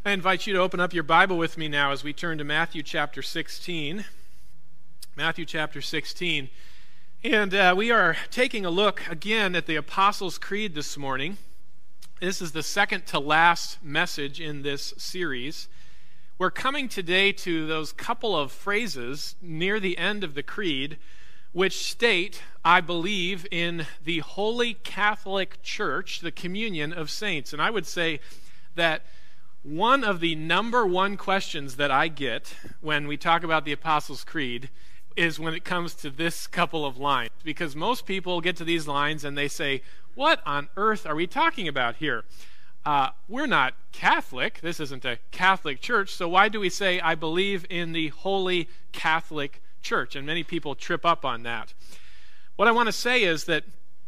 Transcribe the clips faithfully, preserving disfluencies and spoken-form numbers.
I invite you to open up your Bible with me now as we turn to Matthew chapter sixteen. Matthew chapter sixteen. And uh, we are taking a look again at the Apostles' Creed this morning. This is the second to last message in this series. We're coming today to those couple of phrases near the end of the Creed which state, I believe in the Holy Catholic Church, the communion of saints. And I would say that one of the number one questions that I get when we talk about the Apostles' Creed is when it comes to this couple of lines. Because most people get to these lines and they say, what on earth are we talking about here? Uh, we're not Catholic. This isn't a Catholic church. So why do we say, I believe in the Holy Catholic Church? And many people trip up on that. What I want to say is that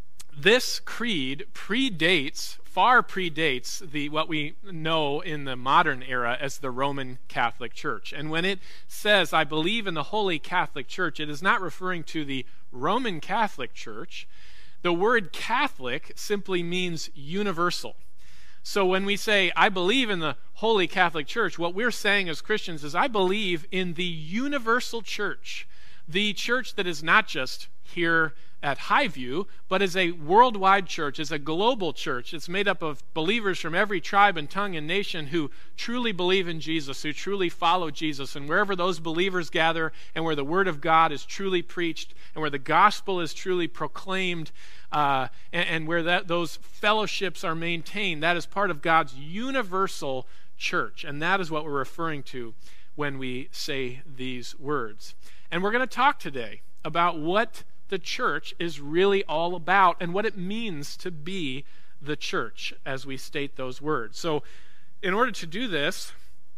this creed predates, far predates the what we know in the modern era as the Roman Catholic Church. And when it says, I believe in the Holy Catholic Church, it is not referring to the Roman Catholic Church. The word Catholic simply means universal. So when we say, I believe in the Holy Catholic Church, what we're saying as Christians is, I believe in the universal church, the church that is not just here at Highview, but is a worldwide church, is a global church. It's made up of believers from every tribe and tongue and nation who truly believe in Jesus, who truly follow Jesus. And wherever those believers gather and where the Word of God is truly preached and where the gospel is truly proclaimed uh, and, and where that, those fellowships are maintained, that is part of God's universal church. And that is what we're referring to when we say these words. And we're going to talk today about what the church is really all about and what it means to be the church as we state those words. So in order to do this,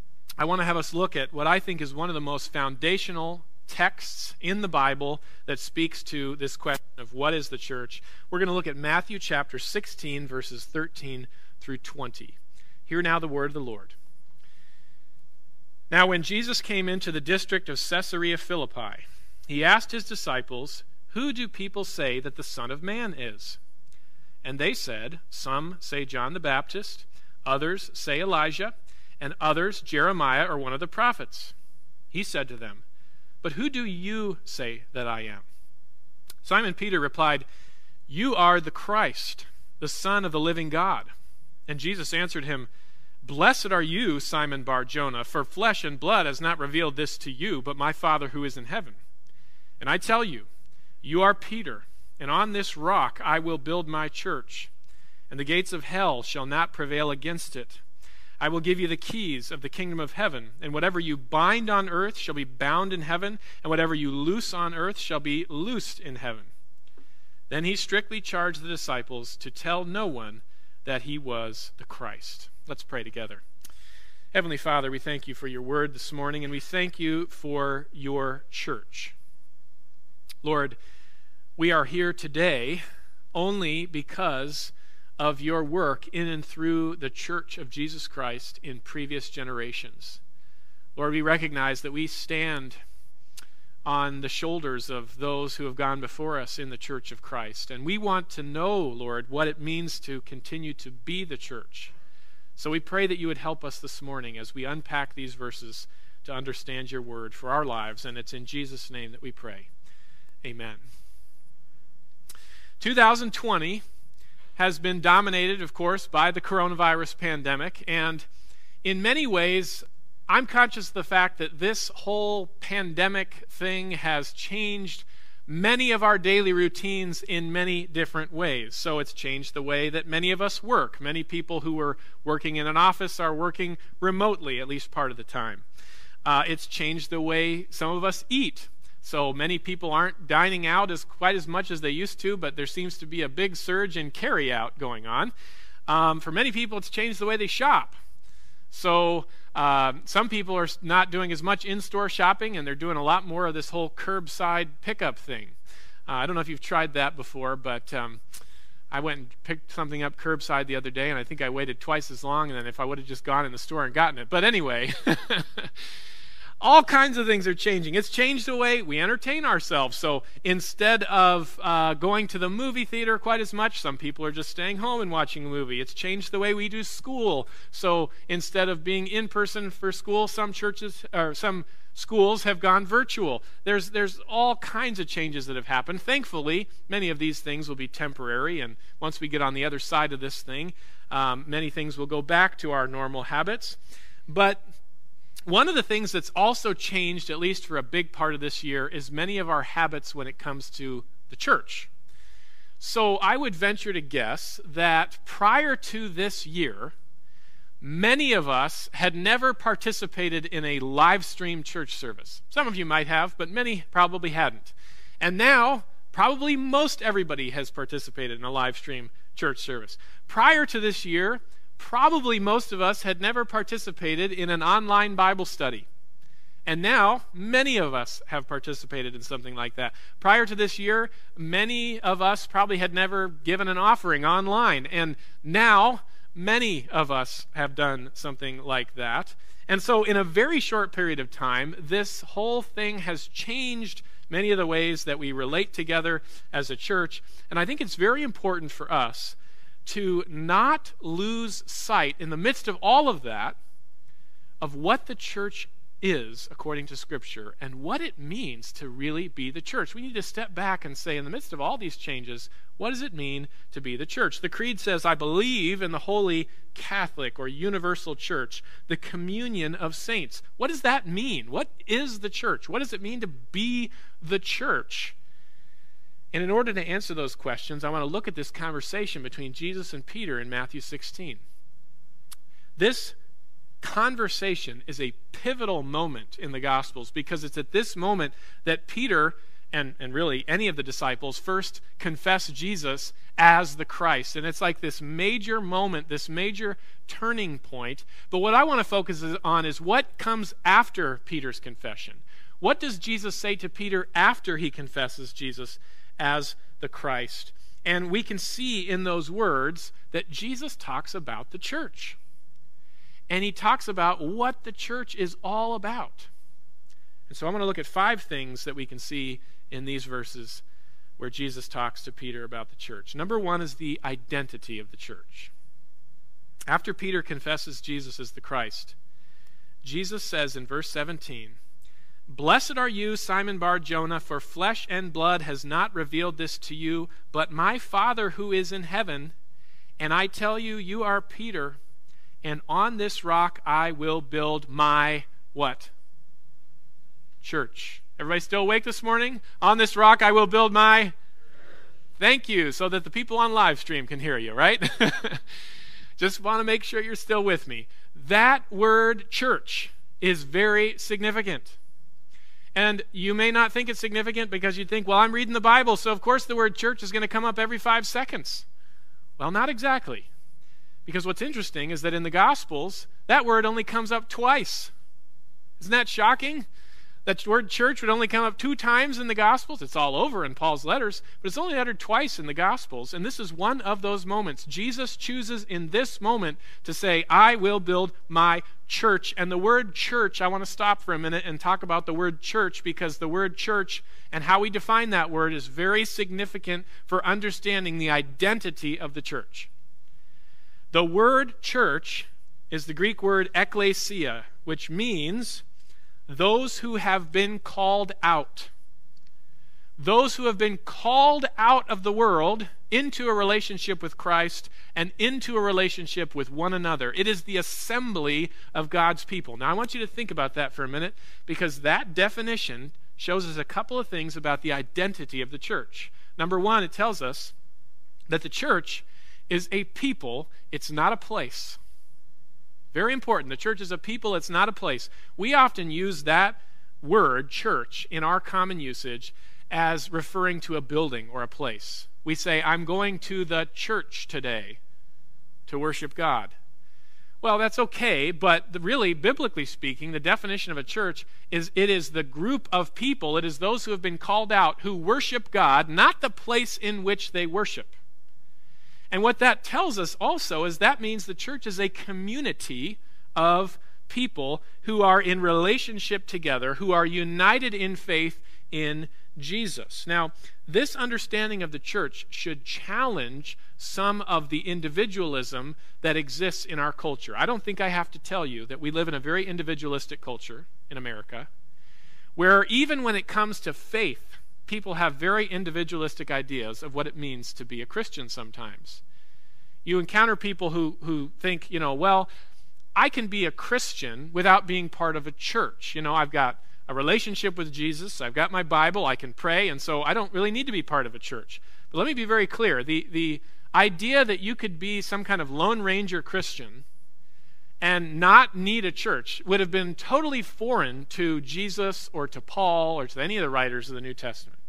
I want to have us look at what I think is one of the most foundational texts in the Bible that speaks to this question of what is the church. We're going to look at Matthew chapter sixteen, verses thirteen through twenty. Hear now the word of the Lord. Now when Jesus came into the district of Caesarea Philippi, he asked his disciples, who do people say that the Son of Man is? And they said, some say John the Baptist, others say Elijah, and others Jeremiah or one of the prophets. He said to them, but who do you say that I am? Simon Peter replied, you are the Christ, the Son of the living God. And Jesus answered him, blessed are you, Simon Bar-Jonah, for flesh and blood has not revealed this to you, but my Father who is in heaven. And I tell you, you are Peter, and on this rock I will build my church, and the gates of hell shall not prevail against it. I will give you the keys of the kingdom of heaven, and whatever you bind on earth shall be bound in heaven, and whatever you loose on earth shall be loosed in heaven. Then he strictly charged the disciples to tell no one that he was the Christ. Let's pray together. Heavenly Father, we thank you for your word this morning, and we thank you for your church. Lord, we are here today only because of your work in and through the church of Jesus Christ in previous generations. Lord, we recognize that we stand on the shoulders of those who have gone before us in the church of Christ. And we want to know, Lord, what it means to continue to be the church. So we pray that you would help us this morning as we unpack these verses to understand your word for our lives. And it's in Jesus' name that we pray. Amen. two thousand twenty has been dominated, of course, by the coronavirus pandemic, and in many ways, I'm conscious of the fact that this whole pandemic thing has changed many of our daily routines in many different ways. So it's changed the way that many of us work. Many people who were working in an office are working remotely, at least part of the time. Uh, it's changed the way some of us eat. So many people aren't dining out as quite as much as they used to, but there seems to be a big surge in carry-out going on. Um, for many people, it's changed the way they shop. So uh, some people are not doing as much in-store shopping, and they're doing a lot more of this whole curbside pickup thing. Uh, I don't know if you've tried that before, but um, I went and picked something up curbside the other day, and I think I waited twice as long than if I would have just gone in the store and gotten it. But anyway... All kinds of things are changing. It's changed the way we entertain ourselves. So instead of uh, going to the movie theater quite as much, some people are just staying home and watching a movie. It's changed the way we do school. So instead of being in person for school, some churches or some schools have gone virtual. There's there's all kinds of changes that have happened. Thankfully, many of these things will be temporary, and once we get on the other side of this thing, um, many things will go back to our normal habits. But one of the things that's also changed, at least for a big part of this year, is many of our habits when it comes to the church. So I would venture to guess that prior to this year, many of us had never participated in a live stream church service. Some of you might have, but many probably hadn't. And now, probably most everybody has participated in a live stream church service. Prior to this year, probably most of us had never participated in an online Bible study. And now, many of us have participated in something like that. Prior to this year, many of us probably had never given an offering online. And now, many of us have done something like that. And so, in a very short period of time, this whole thing has changed many of the ways that we relate together as a church. And I think it's very important for us to not lose sight, in the midst of all of that, of what the church is according to Scripture and what it means to really be the church. We need to step back and say, in the midst of all these changes, what does it mean to be the church? The Creed says, I believe in the Holy Catholic or Universal Church, the communion of saints. What does that mean? What is the church? What does it mean to be the church? And in order to answer those questions, I want to look at this conversation between Jesus and Peter in Matthew sixteen. This conversation is a pivotal moment in the Gospels because it's at this moment that Peter and, and really any of the disciples first confess Jesus as the Christ. And it's like this major moment, this major turning point. But what I want to focus on is what comes after Peter's confession. What does Jesus say to Peter after he confesses Jesus as the Christ? And we can see in those words that Jesus talks about the church. And he talks about what the church is all about. And so I'm going to look at five things that we can see in these verses where Jesus talks to Peter about the church. Number one is the identity of the church. After Peter confesses Jesus as the Christ, Jesus says in verse seventeen, Blessed are you, Simon Bar-Jonah, for flesh and blood has not revealed this to you, but my Father who is in heaven. And I tell you, you are Peter, and on this rock I will build my what? Church. Everybody still awake this morning? On this rock I will build my... Thank you, so that the people on live stream can hear you, right? Just want to make sure you're still with me. That word church is very significant. And you may not think it's significant because you think, well, I'm reading the Bible, so of course the word church is going to come up every five seconds. Well, not exactly. Because what's interesting is that in the Gospels, that word only comes up twice. Isn't that shocking? That word church would only come up two times in the Gospels. It's all over in Paul's letters, but it's only uttered twice in the Gospels. And this is one of those moments. Jesus chooses in this moment to say, I will build my church. And the word church, I want to stop for a minute and talk about the word church, because the word church and how we define that word is very significant for understanding the identity of the church. The word church is the Greek word ekklesia, which means those who have been called out. Those who have been called out of the world into a relationship with Christ and into a relationship with one another. It is the assembly of God's people. Now, I want you to think about that for a minute, because that definition shows us a couple of things about the identity of the church. Number one, it tells us that the church is a people, it's not a place. Very important. The church is a people, it's not a place. We often use that word, church, in our common usage as referring to a building or a place. We say, I'm going to the church today to worship God. Well, that's okay, but the, really, biblically speaking, the definition of a church is it is the group of people, it is those who have been called out who worship God, not the place in which they worship. And what that tells us also is that means the church is a community of people who are in relationship together, who are united in faith in Jesus. Now, this understanding of the church should challenge some of the individualism that exists in our culture. I don't think I have to tell you that we live in a very individualistic culture in America, where even when it comes to faith, people have very individualistic ideas of what it means to be a Christian sometimes. You encounter people who, who think, you know, well, I can be a Christian without being part of a church. You know, I've got a relationship with Jesus, I've got my Bible, I can pray, and so I don't really need to be part of a church. But let me be very clear. The, the idea that you could be some kind of Lone Ranger Christian and not need a church would have been totally foreign to Jesus or to Paul or to any of the writers of the New Testament.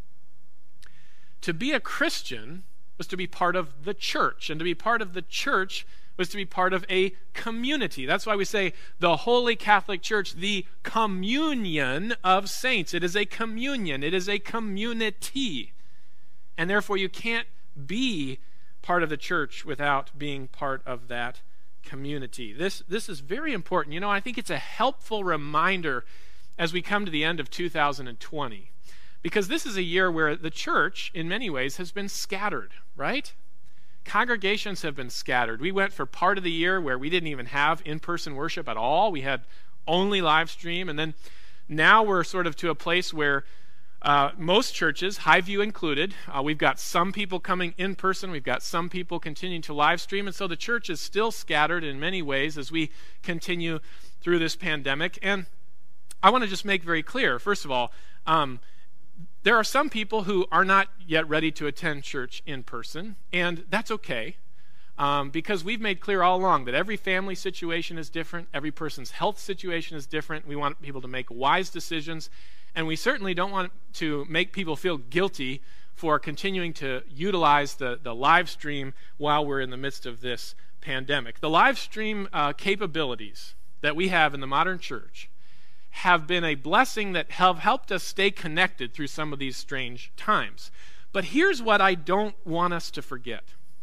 To be a Christian was to be part of the church, and to be part of the church was to be part of a community. That's why we say the Holy Catholic Church, the communion of saints. It is a communion. It is a community. And therefore you can't be part of the church without being part of that community. This, this is very important. You know, I think it's a helpful reminder as we come to the end of two thousand twenty. Because this is a year where the church, in many ways, has been scattered, right? Congregations have been scattered. We went for part of the year where we didn't even have in-person worship at all. We had only live stream. And then now we're sort of to a place where uh, most churches, Highview included, uh, we've got some people coming in person. We've got some people continuing to live stream. And so the church is still scattered in many ways as we continue through this pandemic. And I want to just make very clear, first of all, um, there are some people who are not yet ready to attend church in person, and that's okay, um, because we've made clear all along that every family situation is different, every person's health situation is different. We want people to make wise decisions, and we certainly don't want to make people feel guilty for continuing to utilize the, the live stream while we're in the midst of this pandemic. The live stream uh, capabilities that we have in the modern church have been a blessing that have helped us stay connected through some of these strange times. But here's what I don't want us to forget.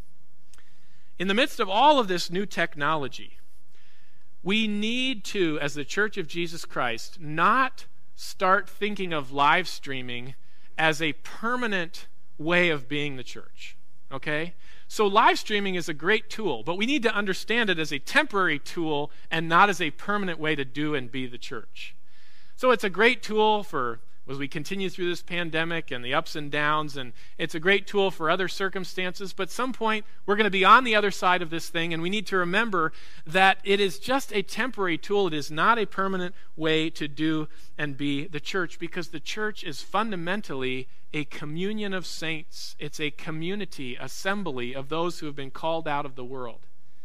In the midst of all of this new technology, we need to, as the Church of Jesus Christ, not start thinking of live streaming as a permanent way of being the church. Okay? So live streaming is a great tool, but we need to understand it as a temporary tool and not as a permanent way to do and be the church. So it's a great tool for as we continue through this pandemic and the ups and downs, and it's a great tool for other circumstances, but at some point we're going to be on the other side of this thing, and we need to remember that it is just a temporary tool. It is not a permanent way to do and be the church, because the church is fundamentally a communion of saints. It's a community, assembly of those who have been called out of the world.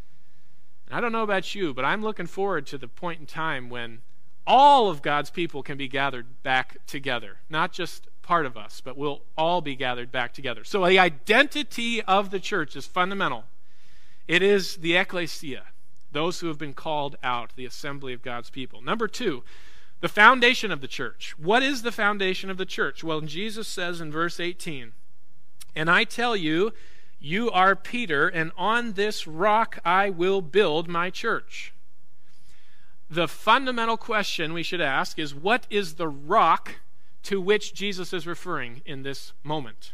And I don't know about you, but I'm looking forward to the point in time when all of God's people can be gathered back together. Not just part of us, but we'll all be gathered back together. So the identity of the church is fundamental. It is the ecclesia, those who have been called out, the assembly of God's people. Number two, the foundation of the church. What is the foundation of the church? Well, Jesus says in verse eighteen, "And I tell you, you are Peter, and on this rock I will build my church." The fundamental question we should ask is, what is the rock to which Jesus is referring in this moment?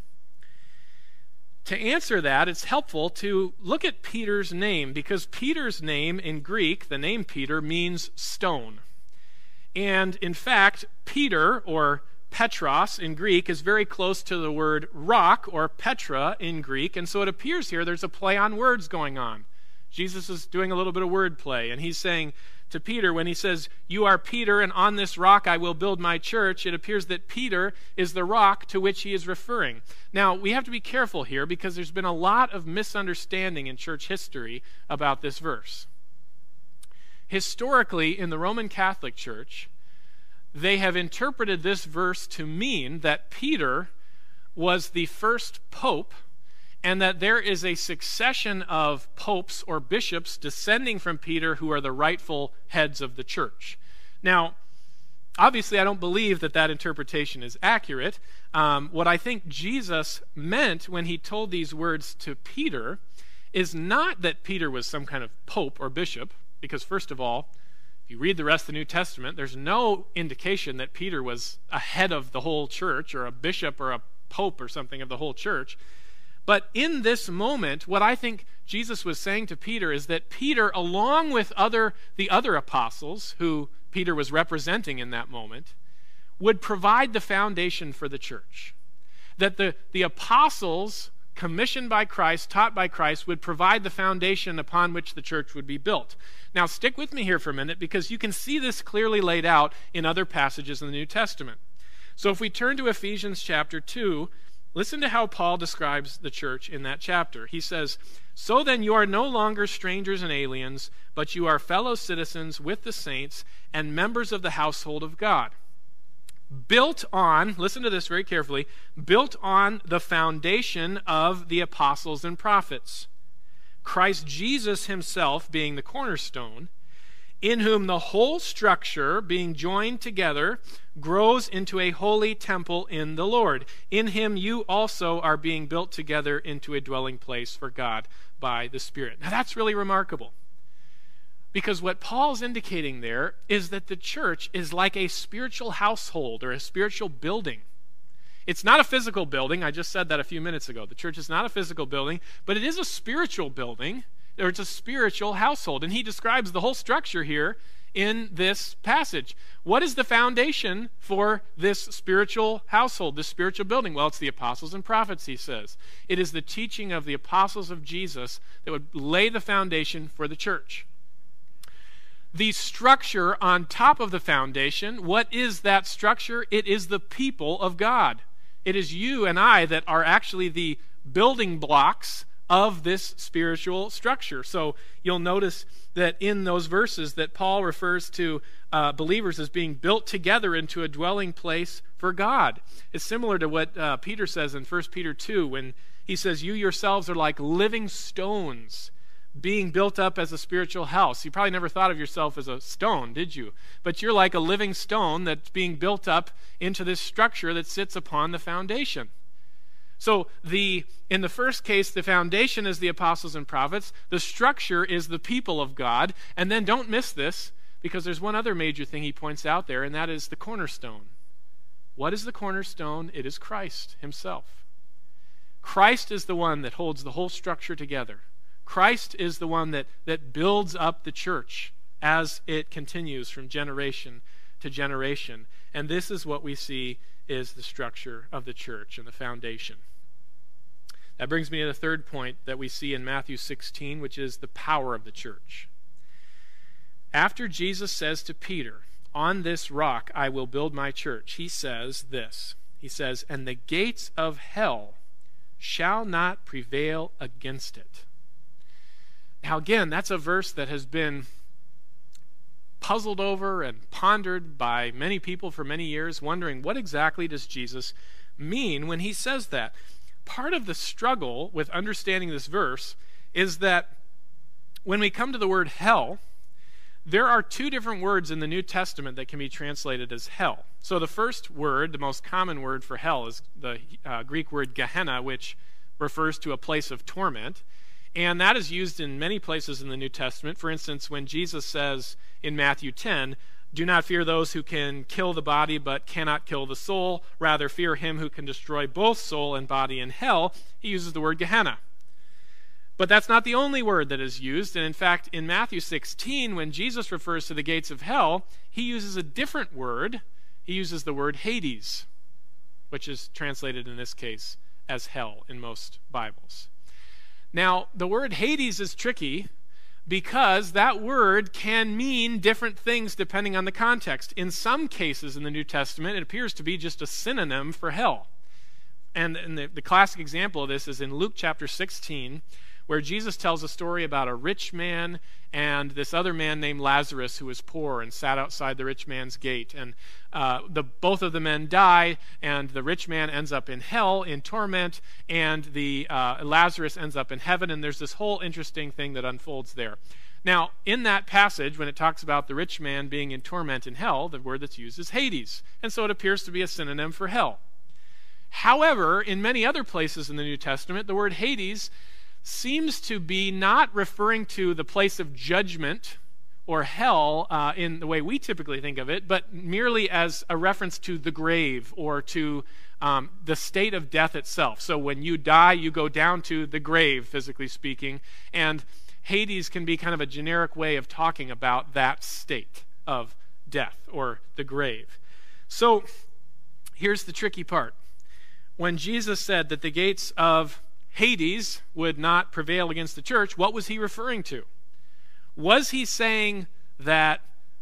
To answer that, it's helpful to look at Peter's name, because Peter's name in Greek, the name Peter, means stone. And in fact, Peter, or Petros in Greek, is very close to the word rock, or Petra in Greek, and so it appears here there's a play on words going on. Jesus is doing a little bit of word play, and he's saying to Peter, when he says, "You are Peter, and on this rock I will build my church," it appears that Peter is the rock to which he is referring. Now, we have to be careful here, because there's been a lot of misunderstanding in church history about this verse. Historically, in the Roman Catholic Church, they have interpreted this verse to mean that Peter was the first pope, and that there is a succession of popes or bishops descending from Peter who are the rightful heads of the church. Now, obviously, I don't believe that that interpretation is accurate. Um, what I think Jesus meant when he told these words to Peter is not that Peter was some kind of pope or bishop, because first of all, If you read the rest of the New Testament, there's no indication that Peter was a head of the whole church or a bishop or a pope or something of the whole church. But in this moment, what I think Jesus was saying to Peter is that Peter, along with other the other apostles who Peter was representing in that moment, would provide the foundation for the church. That the, the apostles, commissioned by Christ, taught by Christ, would provide the foundation upon which the church would be built. Now, stick with me here for a minute, because you can see this clearly laid out in other passages in the New Testament. So if we turn to Ephesians chapter two, listen to how Paul describes the church in that chapter. He says, "So then you are no longer strangers and aliens, but you are fellow citizens with the saints and members of the household of God. Built on," listen to this very carefully, "built on the foundation of the apostles and prophets, Christ Jesus himself being the cornerstone, in whom the whole structure, being joined together, grows into a holy temple in the Lord. In him you also are being built together into a dwelling place for God by the Spirit." Now that's really remarkable, because what Paul's indicating there is that the church is like a spiritual household or a spiritual building. It's not a physical building. I just said that a few minutes ago. The church is not a physical building, but it is a spiritual building, or it's a spiritual household. And he describes the whole structure here in this passage. What is the foundation for this spiritual household, this spiritual building? Well, it's the apostles and prophets, he says. It is the teaching of the apostles of Jesus that would lay the foundation for the church. The structure on top of the foundation, what is that structure? It is the people of God. It is you and I that are actually the building blocks of this spiritual structure. So you'll notice that in those verses that Paul refers to uh, believers as being built together into a dwelling place for God. It's similar to what uh, Peter says in First Peter two when he says, "You yourselves are like living stones being built up as a spiritual house." You probably never thought of yourself as a stone, did you? But you're like a living stone that's being built up into this structure that sits upon the foundation. So the in the first case, the foundation is the apostles and prophets. The structure is the people of God. And then don't miss this, because there's one other major thing he points out there, and that is the cornerstone. What is the cornerstone? It is Christ himself. Christ is the one that holds the whole structure together. Christ is the one that, that builds up the church as it continues from generation to generation. And this is what we see is the structure of the church and the foundation. That brings me to the third point that we see in Matthew sixteen, which is the power of the church. After Jesus says to Peter, "On this rock I will build my church," he says this. He says, "And the gates of hell shall not prevail against it." Now again, that's a verse that has been puzzled over and pondered by many people for many years, wondering what exactly does Jesus mean when he says that. Part of the struggle with understanding this verse is that when we come to the word hell, there are two different words in the New Testament that can be translated as hell. So the first word, the most common word for hell, is the uh, Greek word Gehenna, which refers to a place of torment. And that is used in many places in the New Testament. For instance, when Jesus says in Matthew ten, "Do not fear those who can kill the body but cannot kill the soul. Rather fear him who can destroy both soul and body in hell," he uses the word Gehenna. But that's not the only word that is used. And in fact, in Matthew sixteen, when Jesus refers to the gates of hell, he uses a different word. He uses the word Hades, which is translated in this case as hell in most Bibles. Now, the word Hades is tricky because that word can mean different things depending on the context. In some cases in the New Testament, it appears to be just a synonym for hell. And, and the, the classic example of this is in Luke chapter sixteen, where Jesus tells a story about a rich man and this other man named Lazarus who was poor and sat outside the rich man's gate. And uh, the, both of the men die, and the rich man ends up in hell in torment, and the uh, Lazarus ends up in heaven, and there's this whole interesting thing that unfolds there. Now, in that passage, when it talks about the rich man being in torment in hell, the word that's used is Hades, and so it appears to be a synonym for hell. However, in many other places in the New Testament, the word Hades seems to be not referring to the place of judgment or hell uh, in the way we typically think of it, but merely as a reference to the grave or to um, the state of death itself. So when you die, you go down to the grave, physically speaking, and Hades can be kind of a generic way of talking about that state of death or the grave. So here's the tricky part. When Jesus said that the gates of Hades would not prevail against the church, what was he referring to? Was he saying that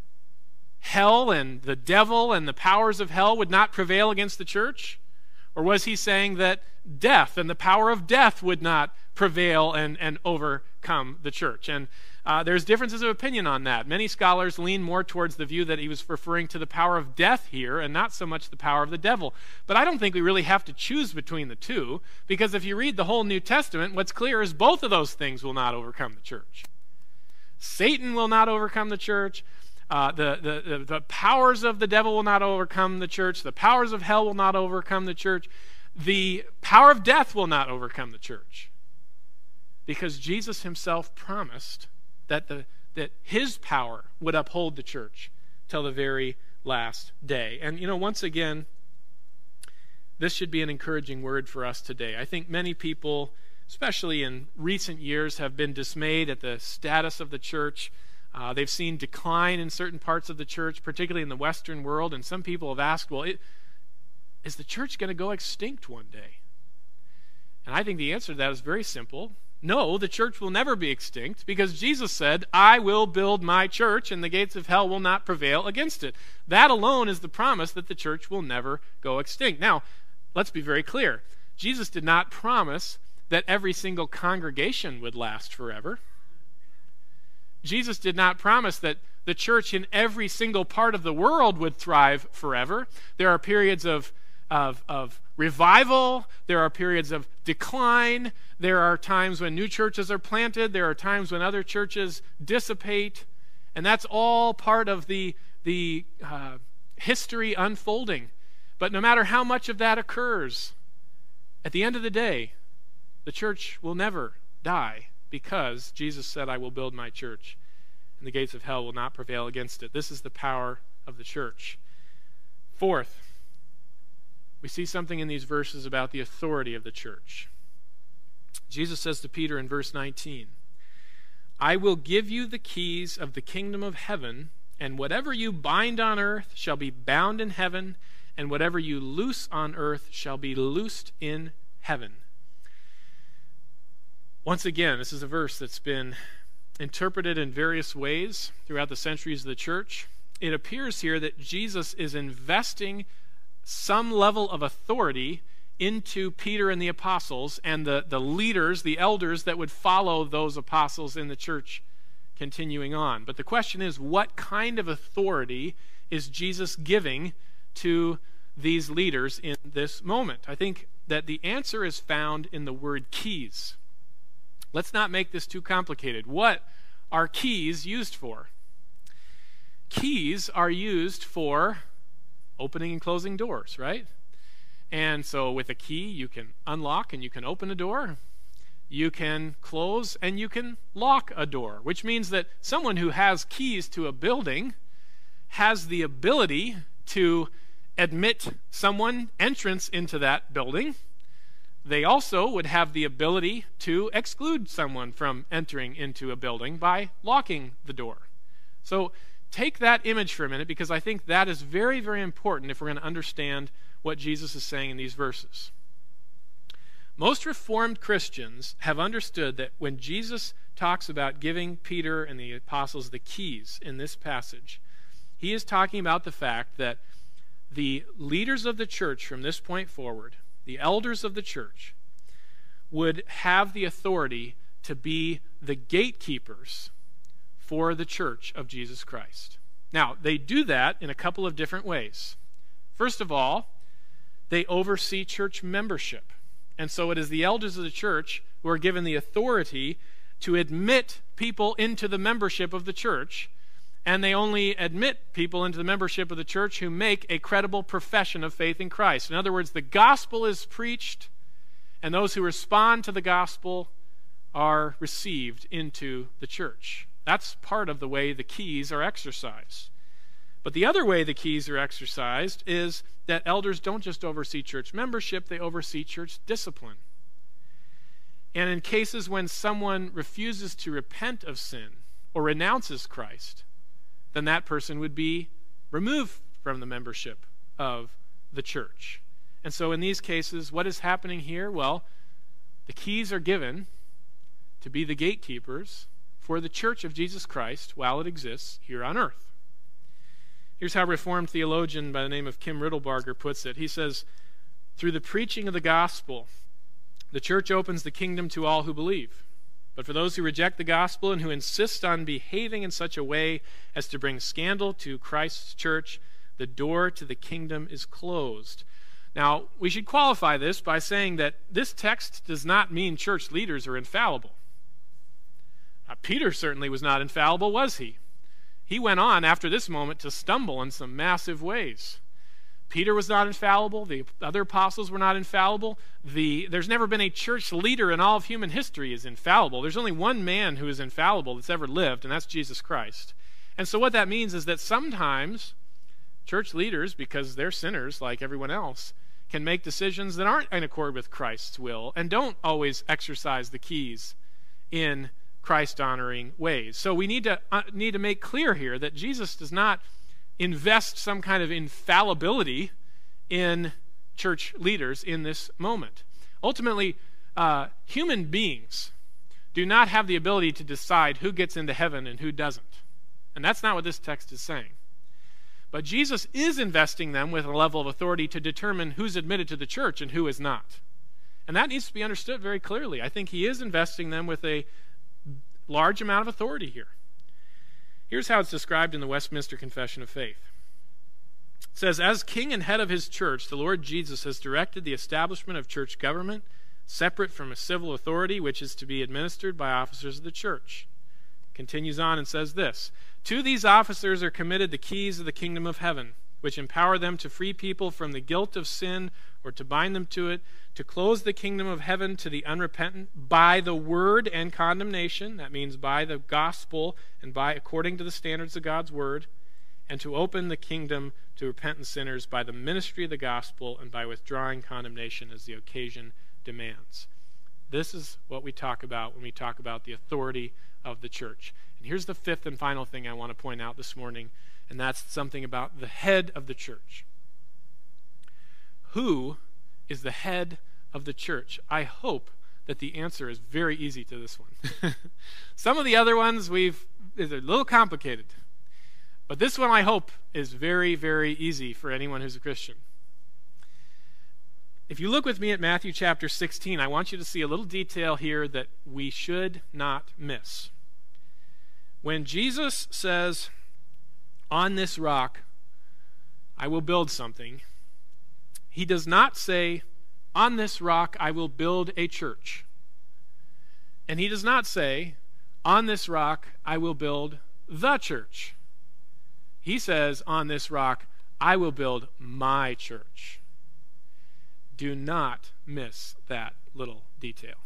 hell and the devil and the powers of hell would not prevail against the church? Or was he saying that death and the power of death would not prevail and, and overcome the church? And uh, there's differences of opinion on that. Many scholars lean more towards the view that he was referring to the power of death here and not so much the power of the devil. But I don't think we really have to choose between the two, because if you read the whole New Testament, what's clear is both of those things will not overcome the church. Satan will not overcome the church. Uh, the, the, the, the powers of the devil will not overcome the church. The powers of hell will not overcome the church. The power of death will not overcome the church. Because Jesus himself promised that, the, that his power would uphold the church till the very last day. And, you know, once again, this should be an encouraging word for us today. I think many people, especially in recent years, have been dismayed at the status of the church. Uh, they've seen decline in certain parts of the church, particularly in the Western world, and some people have asked, well, it, is the church going to go extinct one day? And I think the answer to that is very simple. No, the church will never be extinct, because Jesus said, I will build my church, and the gates of hell will not prevail against it. That alone is the promise that the church will never go extinct. Now, let's be very clear. Jesus did not promise that every single congregation would last forever. Jesus did not promise that the church in every single part of the world would thrive forever. There are periods of, of, of revival. There are periods of decline. There are times when new churches are planted. There are times when other churches dissipate. And that's all part of the, the uh, history unfolding. But no matter how much of that occurs, at the end of the day, the church will never die, because Jesus said, I will build my church, and the gates of hell will not prevail against it. This is the power of the church. Fourth, we see something in these verses about the authority of the church. Jesus says to Peter in verse nineteen, I will give you the keys of the kingdom of heaven, and whatever you bind on earth shall be bound in heaven, and whatever you loose on earth shall be loosed in heaven. Once again, this is a verse that's been interpreted in various ways throughout the centuries of the church. It appears here that Jesus is investing some level of authority into Peter and the apostles and the, the leaders, the elders that would follow those apostles in the church continuing on. But the question is, what kind of authority is Jesus giving to these leaders in this moment? I think that the answer is found in the word keys. Let's not make this too complicated. What are keys used for? Keys are used for opening and closing doors, right? And so with a key, you can unlock and you can open a door. You can close and you can lock a door, which means that someone who has keys to a building has the ability to admit someone entrance into that building. They also would have the ability to exclude someone from entering into a building by locking the door. So take that image for a minute, because I think that is very, very important if we're going to understand what Jesus is saying in these verses. Most Reformed Christians have understood that when Jesus talks about giving Peter and the apostles the keys in this passage, he is talking about the fact that the leaders of the church from this point forward, the elders of the church, would have the authority to be the gatekeepers for the church of Jesus Christ. Now, they do that in a couple of different ways. First of all, they oversee church membership. And so it is the elders of the church who are given the authority to admit people into the membership of the church, and they only admit people into the membership of the church who make a credible profession of faith in Christ. In other words, the gospel is preached, and those who respond to the gospel are received into the church. That's part of the way the keys are exercised. But the other way the keys are exercised is that elders don't just oversee church membership, they oversee church discipline. And in cases when someone refuses to repent of sin or renounces Christ, then that person would be removed from the membership of the church. And so in these cases, what is happening here? Well, the keys are given to be the gatekeepers for the church of Jesus Christ while it exists here on earth. Here's how Reformed theologian by the name of Kim Riddlebarger puts it. He says, through the preaching of the gospel, the church opens the kingdom to all who believe. But for those who reject the gospel and who insist on behaving in such a way as to bring scandal to Christ's church, the door to the kingdom is closed. Now, we should qualify this by saying that this text does not mean church leaders are infallible. Uh, Peter certainly was not infallible, was he? He went on after this moment to stumble in some massive ways. Peter was not infallible. The other apostles were not infallible. The, there's never been a church leader in all of human history is infallible. There's only one man who is infallible that's ever lived, and that's Jesus Christ. And so what that means is that sometimes church leaders, because they're sinners like everyone else, can make decisions that aren't in accord with Christ's will and don't always exercise the keys in Christ-honoring ways. So we need to uh, need to make clear here that Jesus does not invest some kind of infallibility in church leaders in this moment. Ultimately, uh, human beings do not have the ability to decide who gets into heaven and who doesn't. And that's not what this text is saying. But Jesus is investing them with a level of authority to determine who's admitted to the church and who is not. And that needs to be understood very clearly. I think he is investing them with a large amount of authority here. Here's how it's described in the Westminster Confession of Faith. It says, as king and head of his church, the Lord Jesus has directed the establishment of church government separate from a civil authority which is to be administered by officers of the church. Continues on and says this, to these officers are committed the keys of the kingdom of heaven, which empower them to free people from the guilt of sin or to bind them to it, to close the kingdom of heaven to the unrepentant by the word and condemnation, that means by the gospel and by according to the standards of God's word, and to open the kingdom to repentant sinners by the ministry of the gospel and by withdrawing condemnation as the occasion demands. This is what we talk about when we talk about the authority of the church. And here's the fifth and final thing I want to point out this morning, and that's something about the head of the church. Who is the head of the church? I hope that the answer is very easy to this one. Some of the other ones we've is a little complicated. But this one I hope is very, very easy for anyone who's a Christian. If you look with me at Matthew chapter sixteen, I want you to see a little detail here that we should not miss. When Jesus says, on this rock I will build something, he does not say, on this rock I will build a church. And he does not say, on this rock I will build the church. He says, on this rock I will build my church. Do not miss that little detail.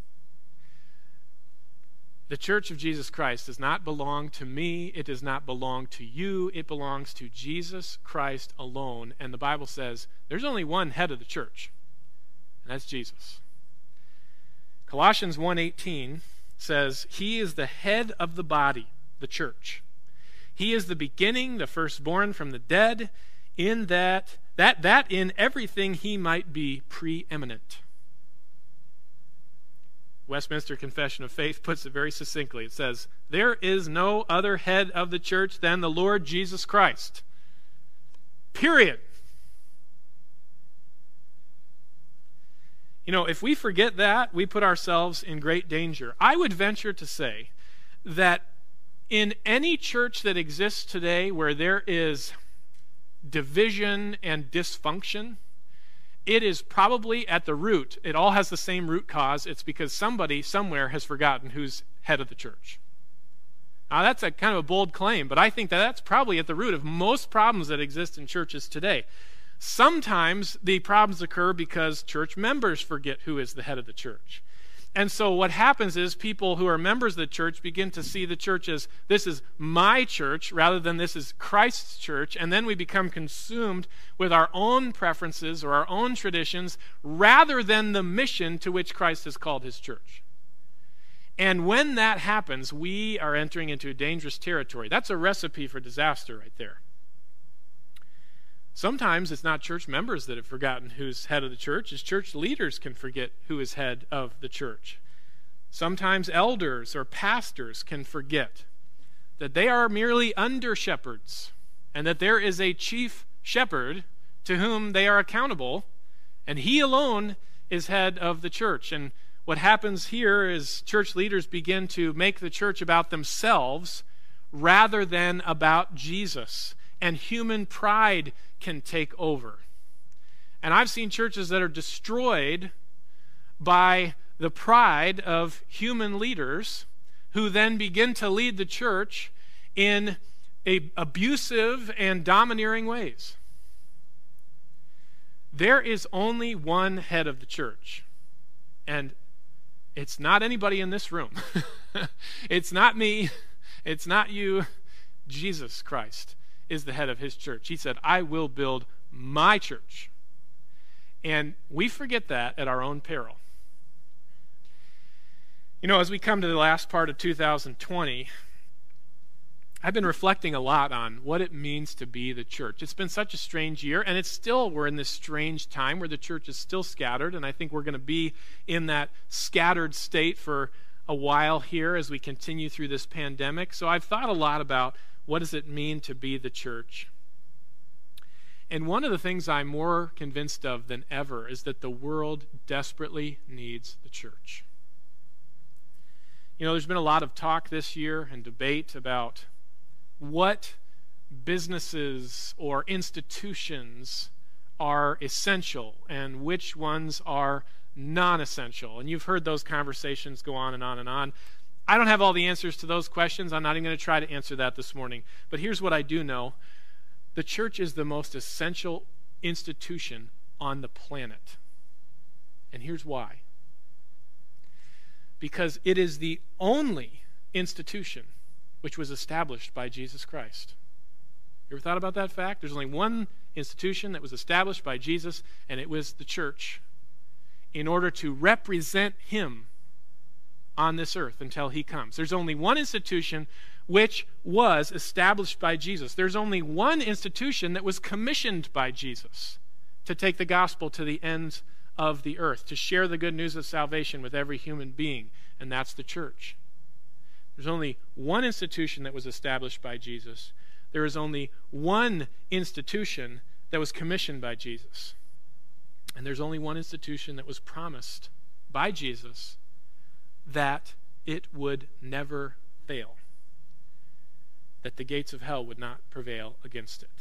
The church of Jesus Christ does not belong to me. It does not belong to you. It belongs to Jesus Christ alone. And the Bible says there's only one head of the church, and that's Jesus. Colossians one eighteen says, he is the head of the body, the church. He is the beginning, the firstborn from the dead, in that, that, that in everything he might be preeminent. Westminster Confession of Faith puts it very succinctly. It says, there is no other head of the church than the Lord Jesus Christ. Period. You know, if we forget that, we put ourselves in great danger. I would venture to say that in any church that exists today where there is division and dysfunction, it is probably at the root. It all has the same root cause. It's because somebody somewhere has forgotten who's head of the church. Now, that's a kind of a bold claim, but I think that that's probably at the root of most problems that exist in churches today. Sometimes the problems occur because church members forget who is the head of the church. And so what happens is people who are members of the church begin to see the church as, this is my church, rather than this is Christ's church. And then we become consumed with our own preferences or our own traditions, rather than the mission to which Christ has called his church. And when that happens, we are entering into dangerous territory. That's a recipe for disaster right there. Sometimes it's not church members that have forgotten who's head of the church. It's church leaders can forget who is head of the church. Sometimes elders or pastors can forget that they are merely under shepherds and that there is a chief shepherd to whom they are accountable, and he alone is head of the church. And what happens here is church leaders begin to make the church about themselves rather than about Jesus, and human pride can take over. And I've seen churches that are destroyed by the pride of human leaders who then begin to lead the church in a abusive and domineering ways. There is only one head of the church, and it's not anybody in this room. It's not me. It's not you. Jesus Christ is the head of his church. He said, I will build my church. And we forget that at our own peril. You know, as we come to the last part of two thousand twenty, I've been reflecting a lot on what it means to be the church. It's been such a strange year, and it's still, we're in this strange time where the church is still scattered, and I think we're going to be in that scattered state for a while here as we continue through this pandemic. So I've thought a lot about, what does it mean to be the church? And one of the things I'm more convinced of than ever is that the world desperately needs the church. You know, there's been a lot of talk this year and debate about what businesses or institutions are essential and which ones are non-essential. And you've heard those conversations go on and on and on. I don't have all the answers to those questions. I'm not even going to try to answer that this morning. But here's what I do know. The church is the most essential institution on the planet. And here's why. Because it is the only institution which was established by Jesus Christ. You ever thought about that fact? There's only one institution that was established by Jesus, and it was the church, in order to represent him on this earth until he comes. There's only one institution which was established by Jesus. There's only one institution that was commissioned by Jesus to take the gospel to the ends of the earth, to share the good news of salvation with every human being, and that's the church. There's only one institution that was established by Jesus. There is only one institution that was commissioned by Jesus. And there's only one institution that was promised by Jesus that it would never fail, that the gates of hell would not prevail against it.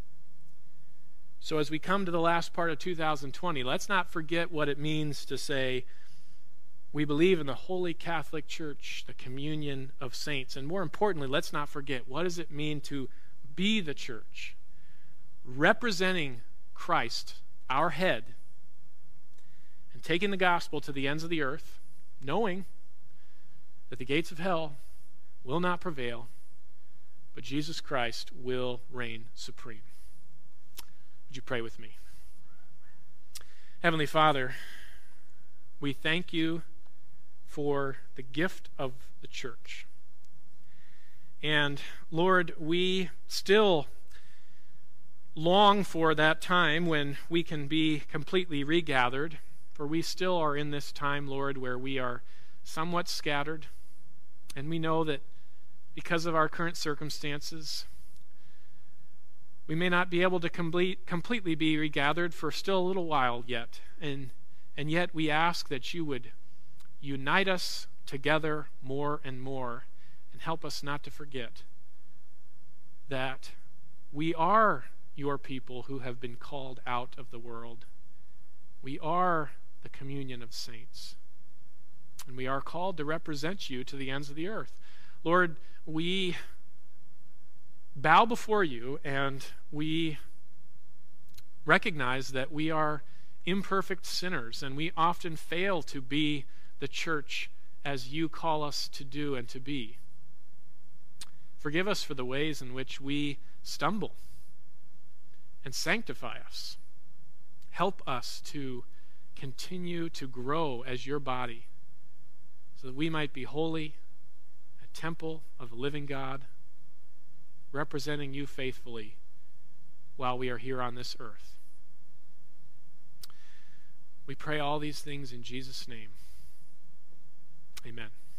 So as we come to the last part of two thousand twenty, let's not forget what it means to say, we believe in the Holy Catholic Church, the communion of saints. And more importantly, let's not forget, what does it mean to be the church? Representing Christ, our head, and taking the gospel to the ends of the earth, knowing that the gates of hell will not prevail, but Jesus Christ will reign supreme. Would you pray with me? Heavenly Father, we thank you for the gift of the church. And Lord, we still long for that time when we can be completely regathered, for we still are in this time, Lord, where we are somewhat scattered, and we know that because of our current circumstances, we may not be able to complete, completely be regathered for still a little while yet. And, and yet we ask that you would unite us together more and more, and help us not to forget that we are your people who have been called out of the world. We are the communion of saints, and we are called to represent you to the ends of the earth. Lord, we bow before you, and we recognize that we are imperfect sinners, and we often fail to be the church as you call us to do and to be. Forgive us for the ways in which we stumble, and sanctify us. Help us to continue to grow as your body, so that we might be holy, a temple of the living God, representing you faithfully while we are here on this earth. We pray all these things in Jesus' name. Amen.